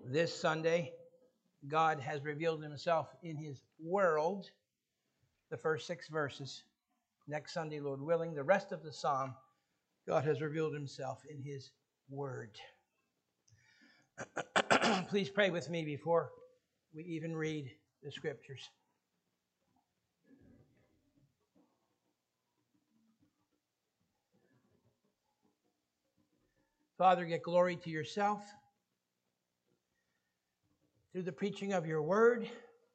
This Sunday, God has revealed himself in his world, the first 6 verses. Next Sunday, Lord willing, the rest of the psalm, God has revealed himself in his word. Please pray with me before we even read the scriptures. Father, get glory to yourself through the preaching of your word.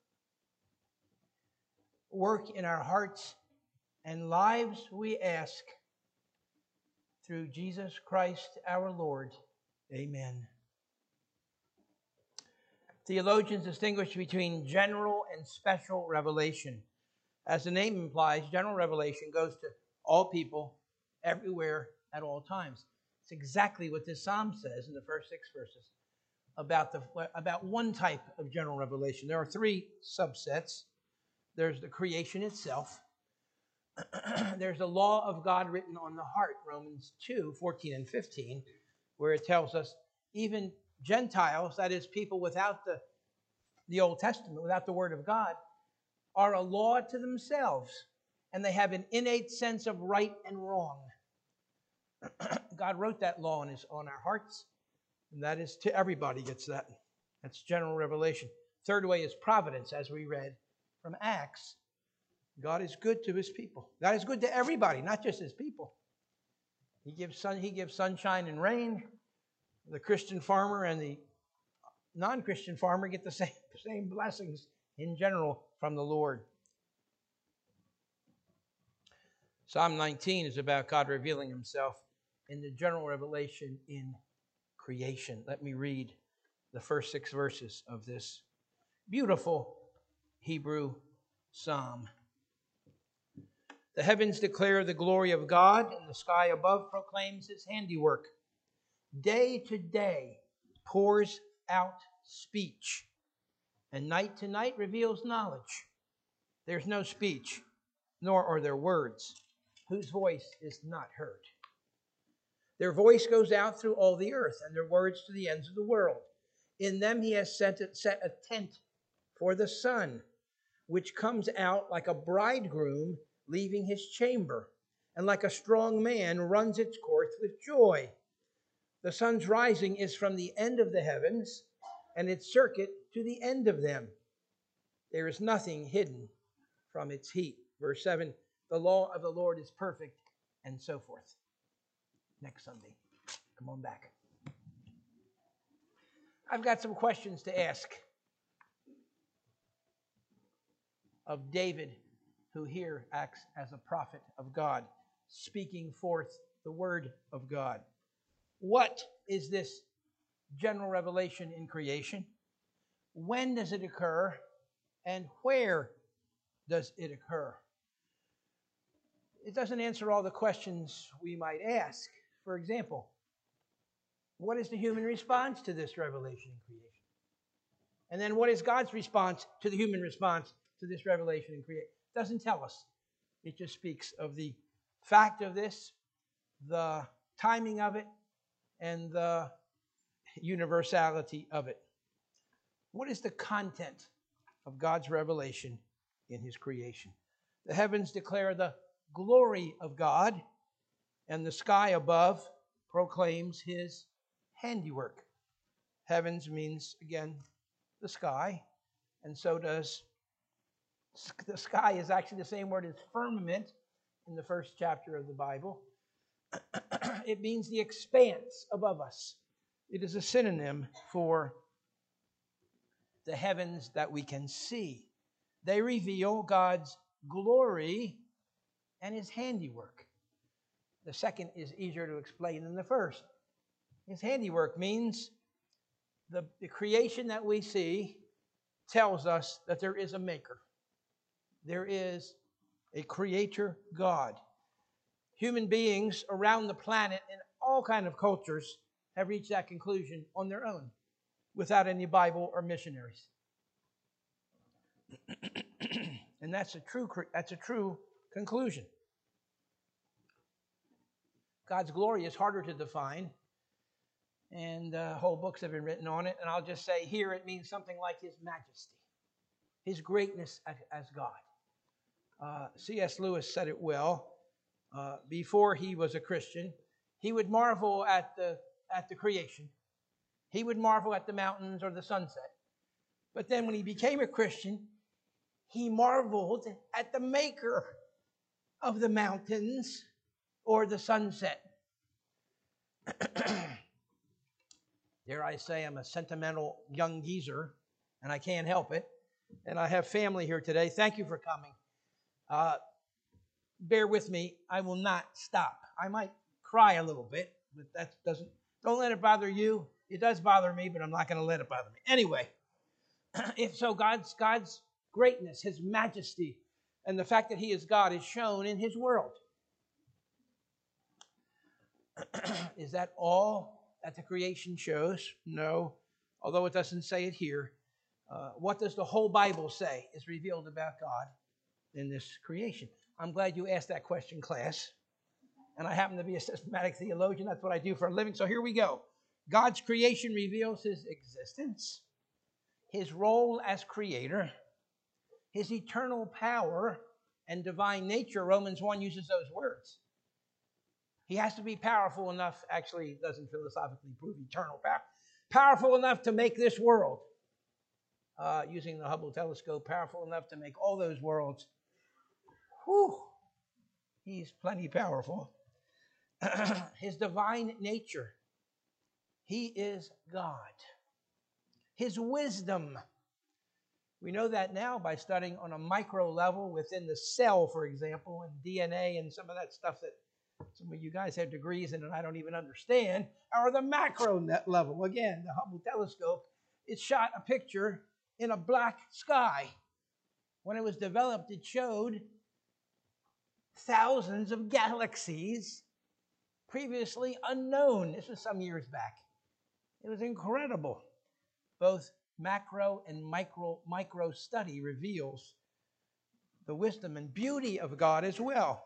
Work in our hearts and lives, we ask, through Jesus Christ our Lord. Amen. Theologians distinguish between general and special revelation. As the name implies, general revelation goes to all people, everywhere, at all times. It's exactly what this psalm says in the first 6 verses about one type of general revelation. There are 3 subsets. There's the creation itself. There's the law of God written on the heart, Romans 2:14 and 15, where it tells us even Gentiles, that is, people without the Old Testament, without the Word of God, are a law to themselves, and they have an innate sense of right and wrong. God wrote that law on our hearts, and that is to everybody gets that. That's general revelation. Third way is providence, as we read from Acts. God is good to his people. God is good to everybody, not just his people. He gives sunshine and rain. The Christian farmer and the non-Christian farmer get the same blessings in general from the Lord. Psalm 19 is about God revealing himself in the general revelation in creation. Let me read the first 6 verses of this beautiful Hebrew psalm. The heavens declare the glory of God, and the sky above proclaims his handiwork. Day to day pours out speech, and night to night reveals knowledge. There's no speech, nor are there words, whose voice is not heard. Their voice goes out through all the earth, and their words to the ends of the world. In them he has set a tent for the sun, which comes out like a bridegroom leaving his chamber, and like a strong man runs its course with joy. The sun's rising is from the end of the heavens, and its circuit to the end of them. There is nothing hidden from its heat. Verse 7, the law of the Lord is perfect, and so forth. Next Sunday. Come on back. I've got some questions to ask of David, who here acts as a prophet of God, speaking forth the word of God. What is this general revelation in creation? When does it occur? And where does it occur? It doesn't answer all the questions we might ask. For example, what is the human response to this revelation in creation? And then what is God's response to the human response to this revelation in creation? It doesn't tell us. It just speaks of the fact of this, the timing of it, and the universality of it. What is the content of God's revelation in his creation? The heavens declare the glory of God, and the sky above proclaims his handiwork. Heavens means, again, the sky, and so does the sky is actually the same word as firmament in the first chapter of the Bible. It means the expanse above us. It is a synonym for the heavens that we can see. They reveal God's glory and his handiwork. The second is easier to explain than the first. His handiwork means the creation that we see tells us that there is a maker. There is a creator God. Human beings around the planet in all kinds of cultures have reached that conclusion on their own without any Bible or missionaries. And that's a true conclusion. God's glory is harder to define. and whole books have been written on it. And I'll just say here it means something like His majesty, His greatness as God. C.S. Lewis said it well. Before he was a Christian, he would marvel at the creation. He would marvel at the mountains or the sunset. But then when he became a Christian, he marveled at the maker of the mountains or the sunset. Dare I say I'm a sentimental young geezer, and I can't help it. And I have family here today. Thank you for coming. Bear with me. I will not stop. I might cry a little bit, but don't let it bother you. It does bother me, but I'm not going to let it bother me. Anyway, if so, God's greatness, His majesty, and the fact that He is God is shown in His world. Is that all that the creation shows? No, although it doesn't say it here. What does the whole Bible say is revealed about God in this creation? I'm glad you asked that question, class. And I happen to be a systematic theologian. That's what I do for a living. So here we go. God's creation reveals His existence, His role as creator, His eternal power and divine nature. Romans 1 uses those words. He has to be powerful enough, actually it doesn't philosophically prove eternal power, powerful enough to make this world, using the Hubble telescope, powerful enough to make all those worlds. Whew, He's plenty powerful. His divine nature. He is God. His wisdom. We know that now by studying on a micro level within the cell, for example, and DNA and some of that stuff that some of you guys have degrees in and I don't even understand, or the macro level. Again, the Hubble telescope, it shot a picture in a black sky. When it was developed, it showed thousands of galaxies previously unknown. This was some years back. It was incredible. Both macro and micro study reveals the wisdom and beauty of God as well.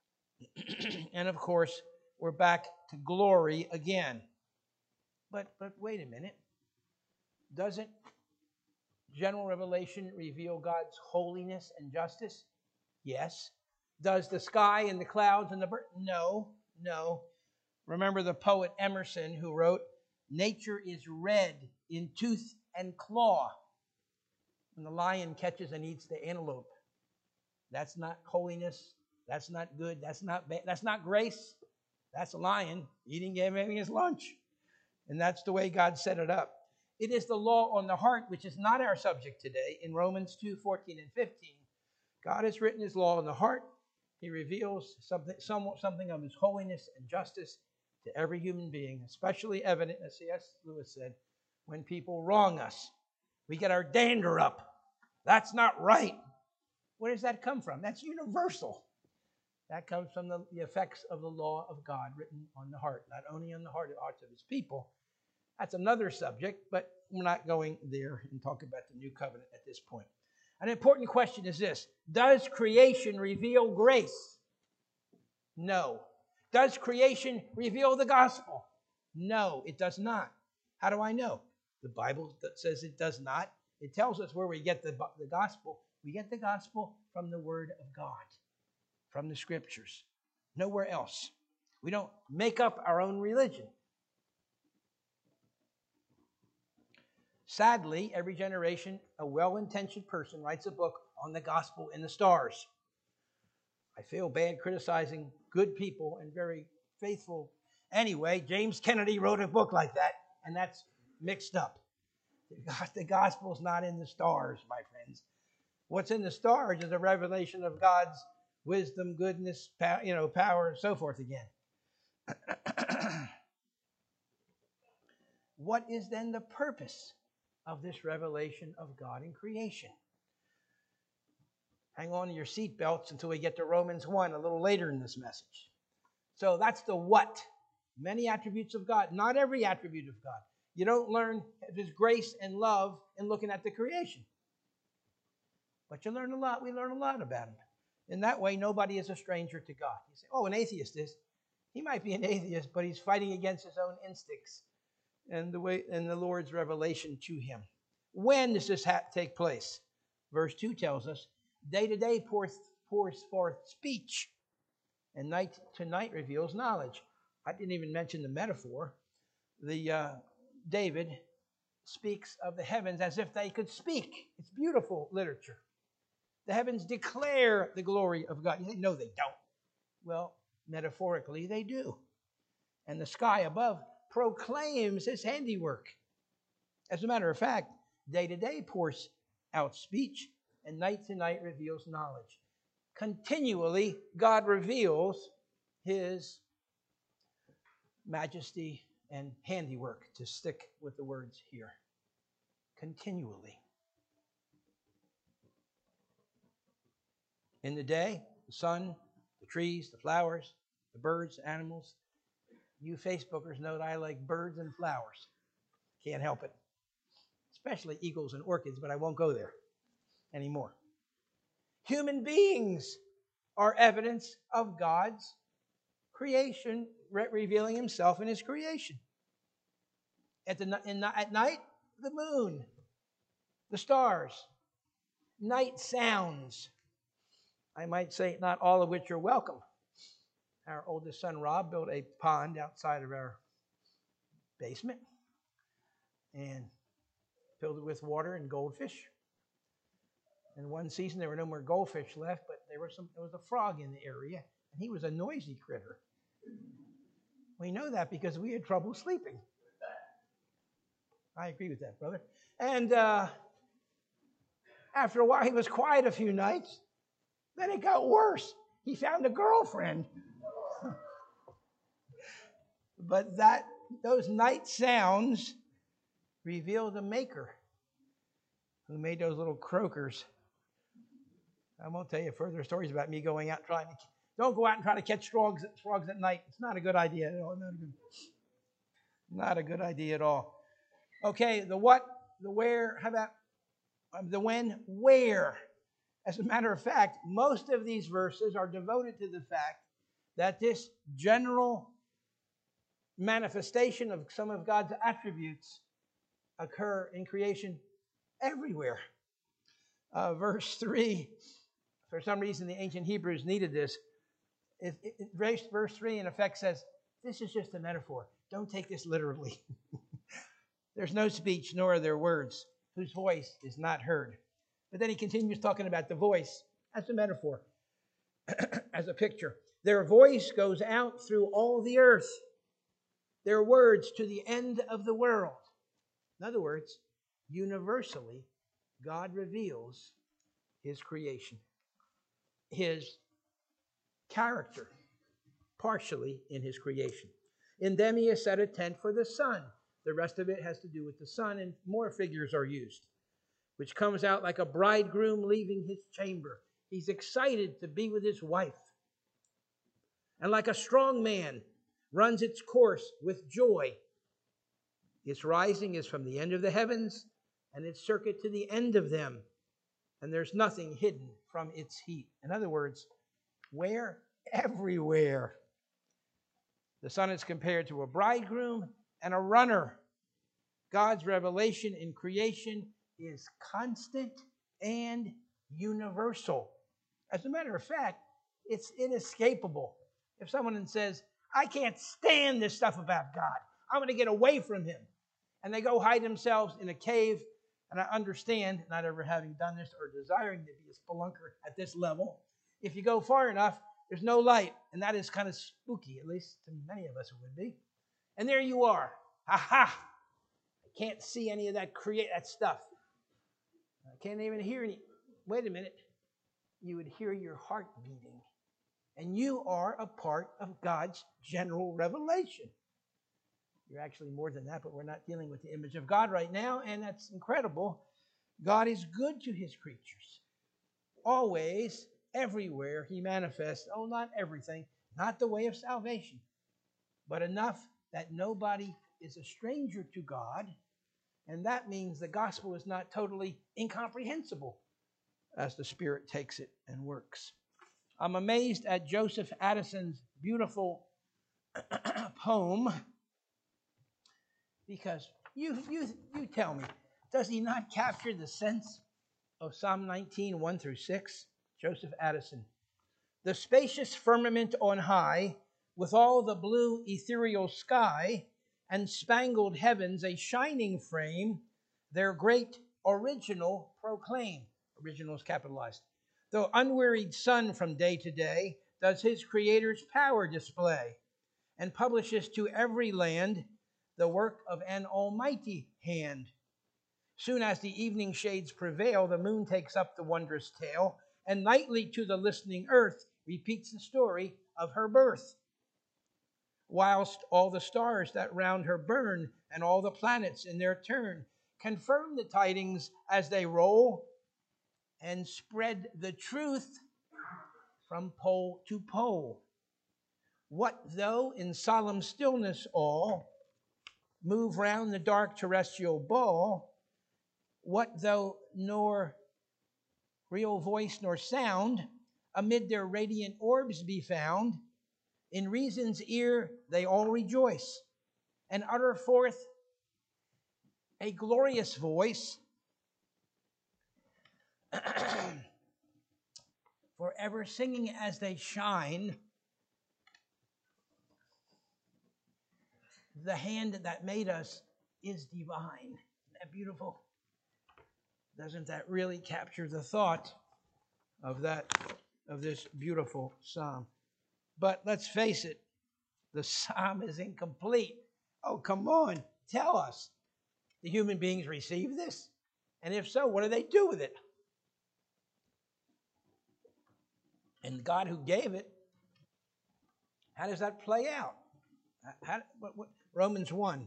And of course, we're back to glory again. But wait a minute. Doesn't general revelation reveal God's holiness and justice? Yes. Does the sky and the clouds and the bird? No. Remember the poet Emerson who wrote, "Nature is red in tooth and claw when the lion catches and eats the antelope." That's not holiness. That's not good. That's not bad. That's not grace. That's a lion having his lunch. And that's the way God set it up. It is the law on the heart, which is not our subject today. In Romans 2:14 and 15, God has written His law on the heart. He reveals something of His holiness and justice to every human being, especially evident, as C.S. Lewis said, when people wrong us. We get our dander up. That's not right. Where does that come from? That's universal. That comes from the effects of the law of God written on the heart, not only on the hearts of His people. That's another subject, but we're not going there and talk about the new covenant at this point. An important question is this: does creation reveal grace? No. Does creation reveal the gospel? No, it does not. How do I know? The Bible says it does not. It tells us where we get the gospel. We get the gospel from the Word of God, from the Scriptures. Nowhere else. We don't make up our own religion. Sadly, every generation, a well-intentioned person writes a book on the gospel in the stars. I feel bad criticizing good people and very faithful. Anyway, James Kennedy wrote a book like that, and that's mixed up. The gospel's not in the stars, my friends. What's in the stars is a revelation of God's wisdom, goodness, power, and so forth again. What is then the purpose of this revelation of God in creation? Hang on to your seatbelts until we get to Romans 1 a little later in this message. So that's the what. Many attributes of God, not every attribute of God. You don't learn His grace and love in looking at the creation. But you learn a lot. We learn a lot about Him. In that way, nobody is a stranger to God. You say, oh, an atheist is. He might be an atheist, but he's fighting against his own instincts. and the Lord's revelation to him. When does this take place? Verse 2 tells us, day to day pours forth speech, and night to night reveals knowledge. I didn't even mention the metaphor. David speaks of the heavens as if they could speak. It's beautiful literature. The heavens declare the glory of God. No, they don't. Well, metaphorically, they do. And the sky above proclaims his handiwork. As a matter of fact, day to day pours out speech, and night to night reveals knowledge. Continually, God reveals his majesty and handiwork, to stick with the words here. Continually. In the day, the sun, the trees, the flowers, the birds, the animals. You Facebookers know that I like birds and flowers. Can't help it. Especially eagles and orchids, but I won't go there anymore. Human beings are evidence of God's creation, revealing himself in his creation. At night, the moon, the stars, night sounds. I might say not all of which are welcome. Our oldest son, Rob, built a pond outside of our basement and filled it with water and goldfish. In one season, there were no more goldfish left, but there was a frog in the area, and he was a noisy critter. We know that because we had trouble sleeping. I agree with that, brother. And after a while, he was quiet a few nights. Then it got worse. He found a girlfriend. But those night sounds reveal the maker who made those little croakers. I won't tell you further stories about me going out don't go out and try to catch frogs at night. It's not a good idea at all. Not a good idea at all. Okay, the what, the where, how about the when, where? As a matter of fact, most of these verses are devoted to the fact that this general manifestation of some of God's attributes occur in creation everywhere. Verse 3, for some reason the ancient Hebrews needed this. Verse 3 in effect says, this is just a metaphor. Don't take this literally. There's no speech, nor are there words, whose voice is not heard. But then he continues talking about the voice as a metaphor, as a picture. Their voice goes out through all the earth. Their words to the end of the world. In other words, universally, God reveals his creation, his character, partially in his creation. In them he has set a tent for the sun. The rest of it has to do with the sun, and more figures are used, which comes out like a bridegroom leaving his chamber. He's excited to be with his wife. And like a strong man runs its course with joy. Its rising is from the end of the heavens, and its circuit to the end of them. And there's nothing hidden from its heat. In other words, where? Everywhere. The sun is compared to a bridegroom and a runner. God's revelation in creation is constant and universal. As a matter of fact, it's inescapable. If someone says, I can't stand this stuff about God, I'm going to get away from him, and they go hide themselves in a cave, and I understand, not ever having done this or desiring to be a spelunker at this level, if you go far enough, there's no light, and that is kind of spooky, at least to many of us it would be. And there you are. Ha-ha! I can't see any of that stuff. I can't even hear any. Wait a minute. You would hear your heart beating. And you are a part of God's general revelation. You're actually more than that, but we're not dealing with the image of God right now, and that's incredible. God is good to his creatures. Always, everywhere, he manifests, not everything, not the way of salvation, but enough that nobody is a stranger to God, and that means the gospel is not totally incomprehensible as the Spirit takes it and works. I'm amazed at Joseph Addison's beautiful poem. Because you tell me, does he not capture the sense of Psalm 19, 1 through 6? Joseph Addison. The spacious firmament on high, with all the blue ethereal sky, and spangled heavens a shining frame, their great original proclaim. Original is capitalized. Though unwearied sun from day to day does his creator's power display, and publishes to every land the work of an almighty hand. Soon as the evening shades prevail, the moon takes up the wondrous tale, and nightly to the listening earth repeats the story of her birth. Whilst all the stars that round her burn, and all the planets in their turn, confirm the tidings as they roll, and spread the truth from pole to pole. What though in solemn stillness all move round the dark terrestrial ball? What though nor real voice nor sound amid their radiant orbs be found? In reason's ear they all rejoice, and utter forth a glorious voice, forever singing as they shine. The hand that made us is divine. Isn't that beautiful? Doesn't that really capture the thought of this beautiful psalm? But let's face it, the psalm is incomplete. Oh, come on, tell us. The human beings receive this? And if so, what do they do with it? And God who gave it, how does that play out? What Romans 1.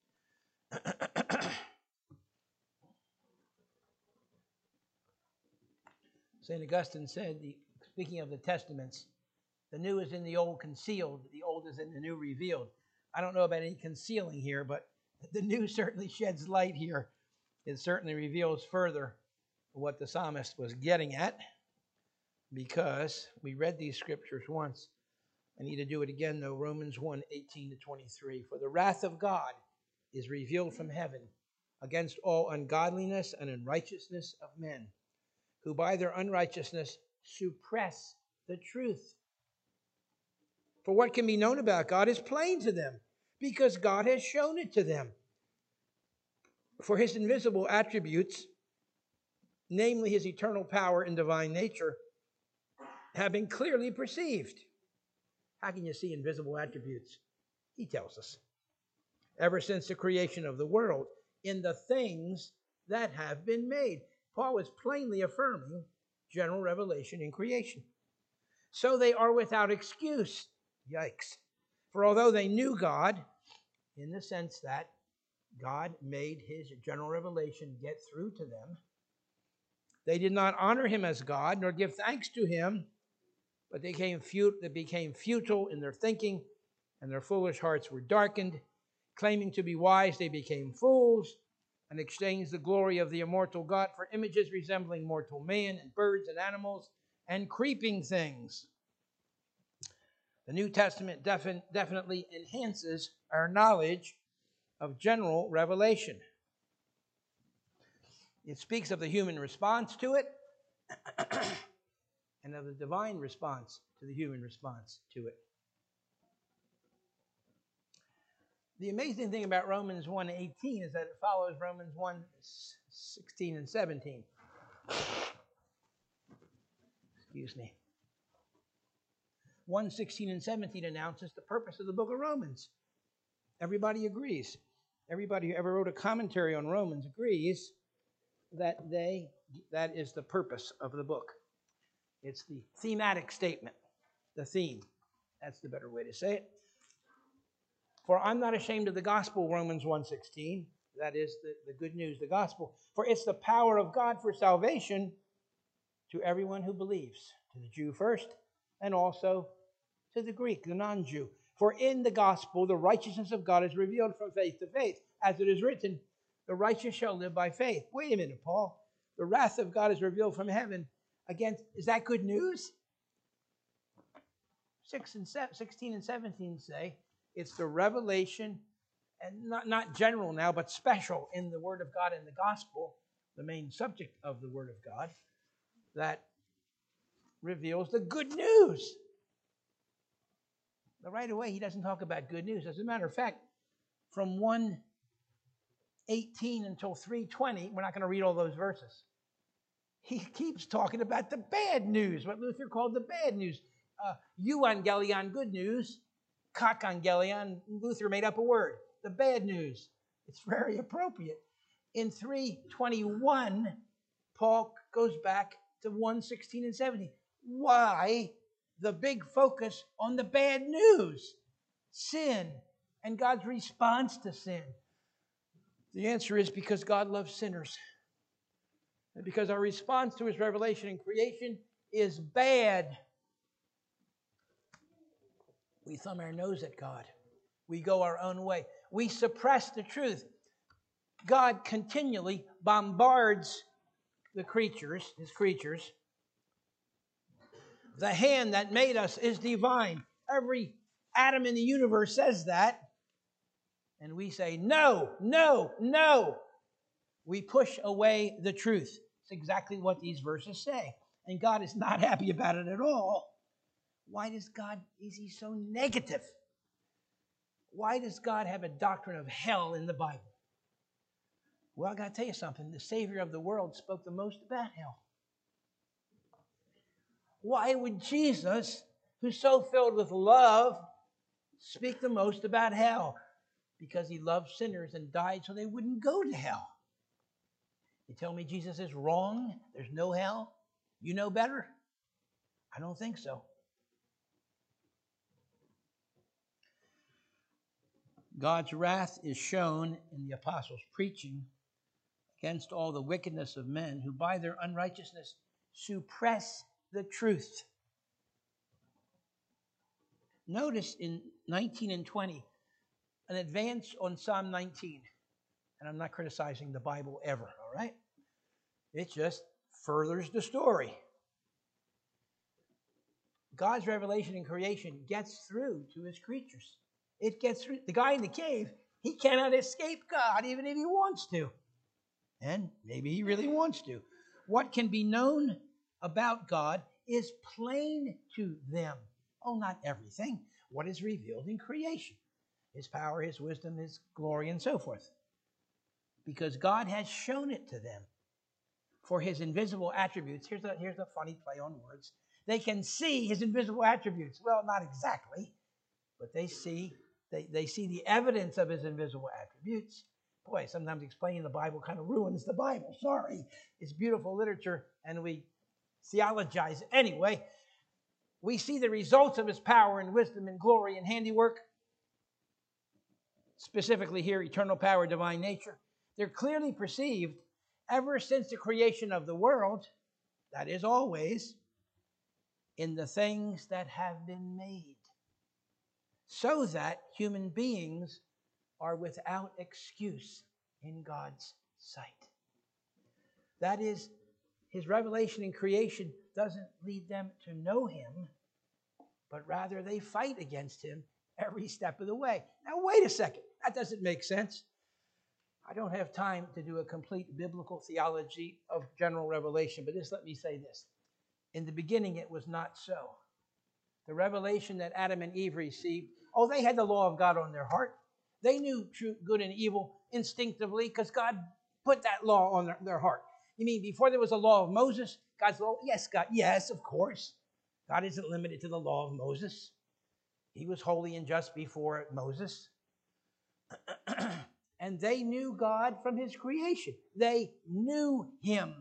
St. Augustine said, speaking of the testaments, the new is in the old concealed, the old is in the new revealed. I don't know about any concealing here, but the new certainly sheds light here. It certainly reveals further what the psalmist was getting at, because we read these scriptures once. I need to do it again, though. Romans 1, 18 to 23. For the wrath of God is revealed from heaven against all ungodliness and unrighteousness of men, who by their unrighteousness suppress the truth. For what can be known about God is plain to them, because God has shown it to them. For his invisible attributes, namely his eternal power and divine nature, have been clearly perceived. How can you see invisible attributes? He tells us. Ever since the creation of the world, in the things that have been made. Paul is plainly affirming general revelation in creation. So they are without excuse. Yikes. For although they knew God, in the sense that God made his general revelation get through to them, they did not honor him as God, nor give thanks to him, but they became futile in their thinking, and their foolish hearts were darkened. Claiming to be wise, they became fools, and exchanged the glory of the immortal God for images resembling mortal man, and birds and animals, and creeping things. The New Testament definitely enhances our knowledge of general revelation. It speaks of the human response to it, and of the divine response to the human response to it. The amazing thing about Romans 1:18 is that it follows Romans 1:16 and 17. Excuse me. 1:16 and 17 announces the purpose of the book of Romans. Everybody agrees. Everybody who ever wrote a commentary on Romans agrees that that is the purpose of the book. It's the thematic statement, the theme. That's the better way to say it. For I'm not ashamed of the gospel, Romans 1:16. That is the good news, the gospel. For it's the power of God for salvation to everyone who believes, to the Jew first, and also to the Greek, the non-Jew. For in the gospel, the righteousness of God is revealed from faith to faith. As it is written, the righteous shall live by faith. Wait a minute, Paul. The wrath of God is revealed from heaven against, is that good news? 16 and 17 say, it's the revelation and not general now, but special in the Word of God and the gospel, the main subject of the Word of God, that reveals the good news. But right away, he doesn't talk about good news. As a matter of fact, from 1:18 until 3:20, we're not going to read all those verses. He keeps talking about the bad news, what Luther called the bad news. Euangelion, good news. Kakangelion, Luther made up a word. The bad news. It's very appropriate. In 3:21, Paul goes back to 1:16 and 17. Why the big focus on the bad news? Sin and God's response to sin. The answer is because God loves sinners. And because our response to his revelation and creation is bad. We thumb our nose at God. We go our own way. We suppress the truth. God continually bombards the creatures, his creatures. The hand that made us is divine. Every atom in the universe says that. And we say, no, no, no. We push away the truth. It's exactly what these verses say. And God is not happy about it at all. Why is he so negative? Why does God have a doctrine of hell in the Bible? Well, I got to tell you something. The Savior of the world spoke the most about hell. Why would Jesus, who's so filled with love, speak the most about hell? Because he loved sinners and died so they wouldn't go to hell. You tell me Jesus is wrong? There's no hell? You know better? I don't think so. God's wrath is shown in the apostles' preaching against all the wickedness of men who by their unrighteousness suppress the truth. Notice in 19 and 20, an advance on Psalm 19. And I'm not criticizing the Bible ever, all right? It just furthers the story. God's revelation in creation gets through to his creatures. It gets through. The guy in the cave, he cannot escape God even if he wants to. And maybe he really wants to. What can be known about God is plain to them. Oh, not everything. What is revealed in creation. His power, his wisdom, his glory, and so forth. Because God has shown it to them. For his invisible attributes, here's a funny play on words. They can see his invisible attributes. Well, not exactly, but they see the evidence of his invisible attributes. Boy, sometimes explaining the Bible kind of ruins the Bible. Sorry. It's beautiful literature, and we theologize anyway. We see the results of his power and wisdom and glory and handiwork. Specifically here, eternal power, divine nature. They're clearly perceived ever since the creation of the world, that is always, in the things that have been made, so that human beings are without excuse in God's sight. That is, his revelation in creation doesn't lead them to know him, but rather they fight against him every step of the way. Now, wait a second. That doesn't make sense. I don't have time to do a complete biblical theology of general revelation, but just let me say this. In the beginning, it was not so. The revelation that Adam and Eve received, they had the law of God on their heart. They knew true, good, and evil instinctively because God put that law on their heart. You mean before there was a law of Moses, God's law? Yes, God. Yes, of course. God isn't limited to the law of Moses. He was holy and just before Moses. And they knew God from his creation. They knew him.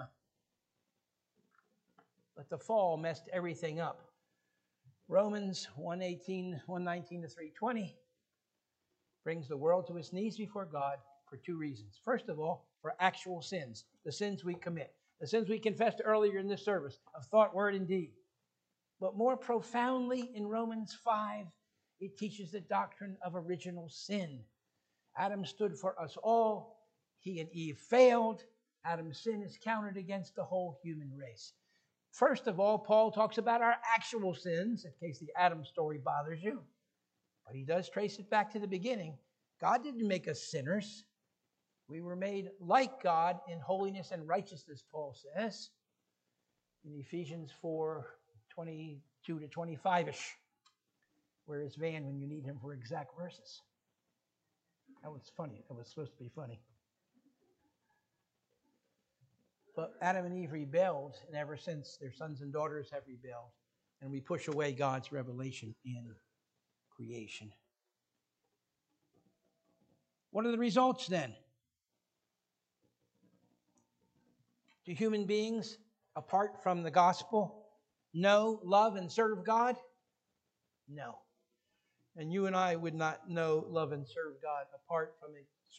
But the fall messed everything up. Romans 1:18, 1:19 to 3:20 brings the world to its knees before God for two reasons. First of all, for actual sins, the sins we commit, the sins we confessed earlier in this service of thought, word, and deed. But more profoundly in Romans 5, it teaches the doctrine of original sin. Adam stood for us all. He and Eve failed. Adam's sin is counted against the whole human race. First of all, Paul talks about our actual sins, in case the Adam story bothers you. But he does trace it back to the beginning. God didn't make us sinners. We were made like God in holiness and righteousness, Paul says, in Ephesians 4:22 to 25-ish. Where is Van when you need him for exact verses? That was funny. That was supposed to be funny. But Adam and Eve rebelled, and ever since their sons and daughters have rebelled, and we push away God's revelation in creation. What are the results then? Do human beings, apart from the gospel, know, love, and serve God? No. And you and I would not know, love, and serve God apart from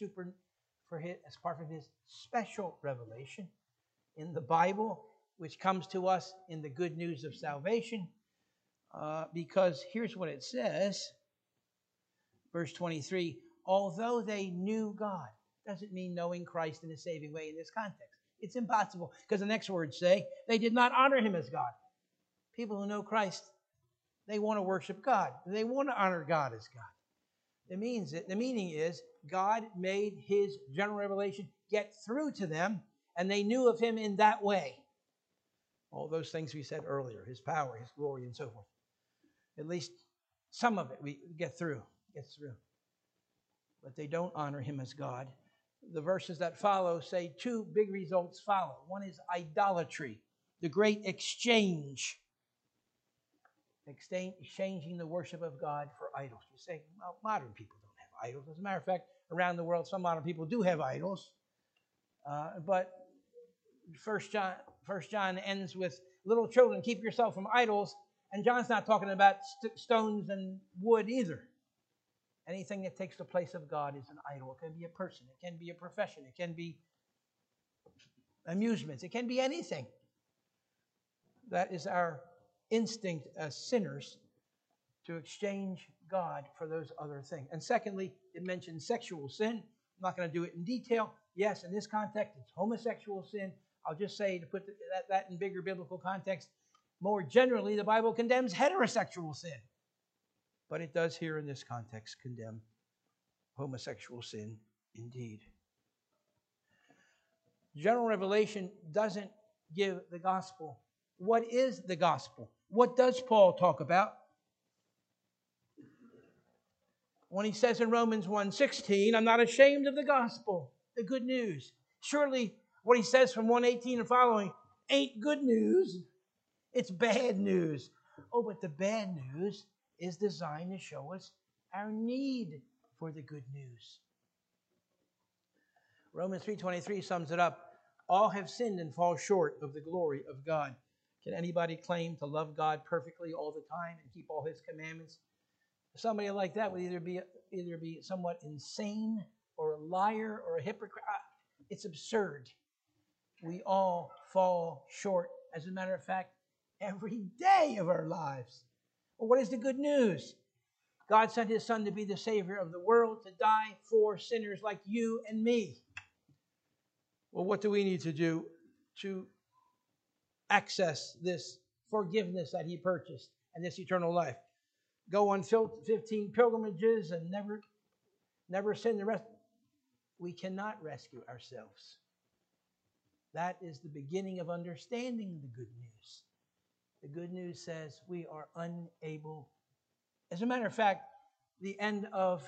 his special revelation in the Bible, which comes to us in the good news of salvation. Because here's what it says, verse 23, although they knew God, doesn't mean knowing Christ in a saving way in this context. It's impossible, because the next words say, they did not honor him as God. People who know Christ, they want to worship God. They want to honor God as God. The meaning is God made his general revelation get through to them, and they knew of him in that way. All those things we said earlier, his power, his glory, and so forth. At least some of it we gets through. But they don't honor him as God. The verses that follow say two big results follow. One is idolatry, the great exchange. Exchanging the worship of God for idols. You say, well, modern people don't have idols. As a matter of fact, around the world, some modern people do have idols. But 1 John ends with, little children, keep yourself from idols. And John's not talking about stones and wood either. Anything that takes the place of God is an idol. It can be a person. It can be a profession. It can be amusements. It can be anything. That is our instinct as sinners, to exchange God for those other things. And secondly, it mentions sexual sin. I'm not going to do it in detail. Yes, in this context, it's homosexual sin. I'll just say, to put that in bigger biblical context, more generally, the Bible condemns heterosexual sin. But it does here in this context condemn homosexual sin indeed. General revelation doesn't give the gospel. What is the gospel? What does Paul talk about? When he says in Romans 1:16, I'm not ashamed of the gospel, the good news. Surely what he says from 1:18 and following ain't good news. It's bad news. Oh, but the bad news is designed to show us our need for the good news. Romans 3:23 sums it up. All have sinned and fall short of the glory of God. Can anybody claim to love God perfectly all the time and keep all his commandments? Somebody like that would either be somewhat insane or a liar or a hypocrite. It's absurd. We all fall short, as a matter of fact, every day of our lives. Well, what is the good news? God sent his Son to be the Savior of the world, to die for sinners like you and me. Well, what do we need to do to access this forgiveness that he purchased and this eternal life? Go on 15 pilgrimages and never sin the rest. We cannot rescue ourselves. That is the beginning of understanding the good news. The good news says we are unable. As a matter of fact, the end of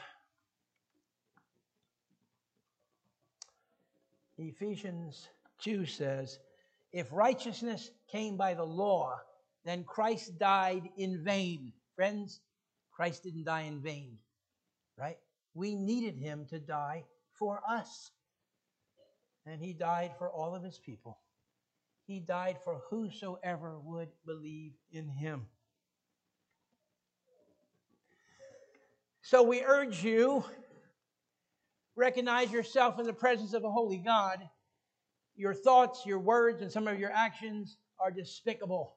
Ephesians 2 says, if righteousness came by the law, then Christ died in vain. Friends, Christ didn't die in vain, right? We needed him to die for us. And he died for all of his people. He died for whosoever would believe in him. So we urge you, recognize yourself in the presence of a holy God. Your thoughts, your words, and some of your actions are despicable.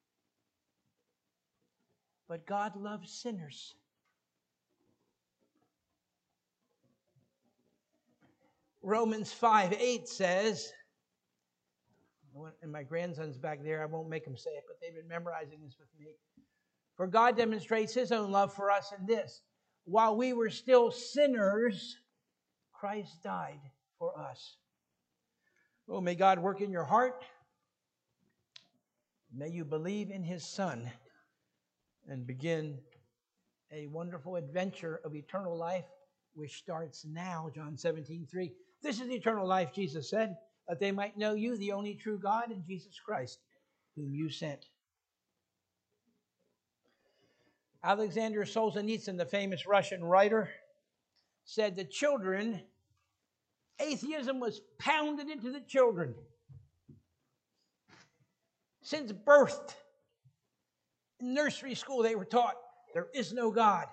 But God loves sinners. Romans 5:8 says, and my grandson's back there, I won't make him say it, but they've been memorizing this with me. For God demonstrates his own love for us in this. while we were still sinners, Christ died for us. Oh, may God work in your heart. May you believe in His Son and begin a wonderful adventure of eternal life, which starts now, John 17:3. This is eternal life, Jesus said, that they might know you, the only true God, and Jesus Christ, whom you sent. Alexander Solzhenitsyn, the famous Russian writer, said the children, atheism was pounded into the children. Since birth, in nursery school, they were taught there is no God.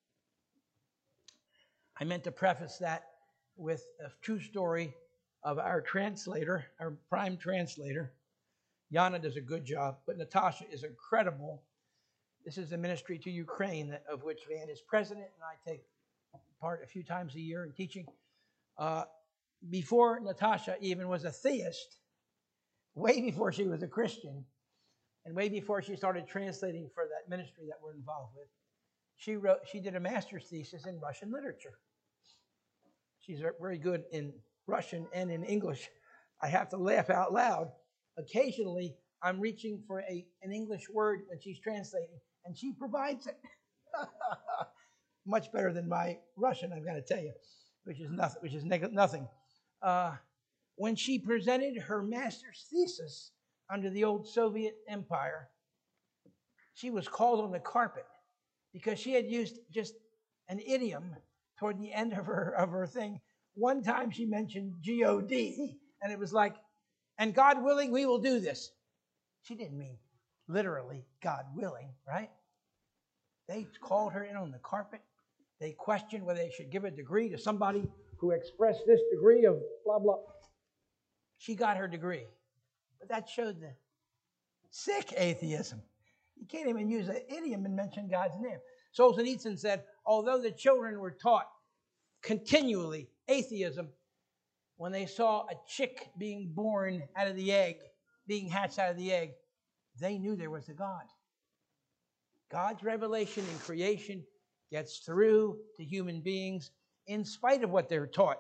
I meant to preface that with a true story of our translator, our prime translator. Yana does a good job, but Natasha is incredible. This is a ministry to Ukraine, of which Van is president, and I take part a few times a year in teaching. Before Natasha even was a theist, way before she was a Christian, and way before she started translating for that ministry that we're involved with, she did a master's thesis in Russian literature. She's very good in Russian and in English. I have to laugh out loud. Occasionally, I'm reaching for an English word when she's translating, and she provides it. Much better than my Russian, I've got to tell you, which is nothing. When she presented her master's thesis under the old Soviet Empire, she was called on the carpet because she had used just an idiom toward the end of her thing. One time she mentioned G-O-D, and it was like, and God willing, we will do this. She didn't mean literally God willing, right? They called her in on the carpet. They questioned whether they should give a degree to somebody who expressed this degree of blah, blah. She got her degree. But that showed the sick atheism. You can't even use an idiom and mention God's name. Solzhenitsyn said, although the children were taught continually atheism, when they saw a chick being born out of the egg, being hatched out of the egg, they knew there was a God. God's revelation in creation gets through to human beings in spite of what they're taught.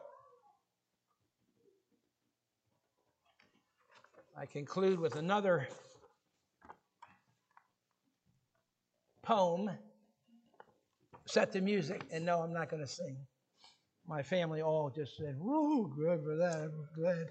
I conclude with another poem. Set the music, and no, I'm not going to sing. My family all just said, woo, good for that, I'm glad.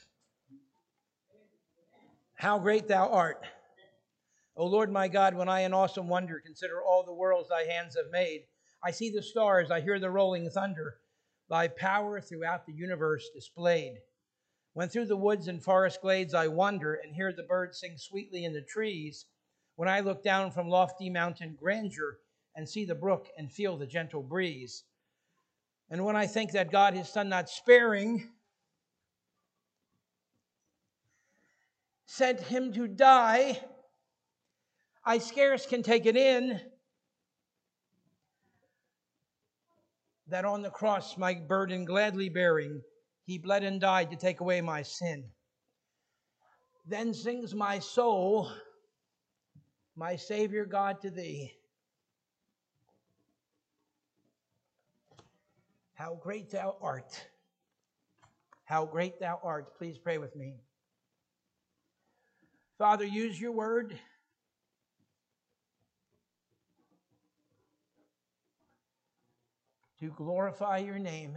How great thou art, O Lord my God, when I in awesome wonder consider all the worlds thy hands have made. I see the stars, I hear the rolling thunder, thy power throughout the universe displayed. When through the woods and forest glades I wander and hear the birds sing sweetly in the trees, when I look down from lofty mountain grandeur and see the brook and feel the gentle breeze, and when I think that God his Son not sparing sent him to die, I scarce can take it in that on the cross my burden gladly bearing, he bled and died to take away my sin. Then sings my soul, my Savior God, to thee. How great thou art. How great thou art. Please pray with me. Father, use your word to glorify your name.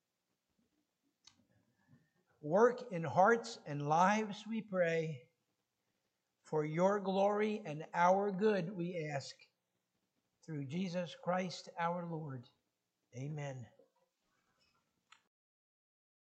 Work in hearts and lives, we pray. For your glory and our good, we ask. Through Jesus Christ our Lord. Amen.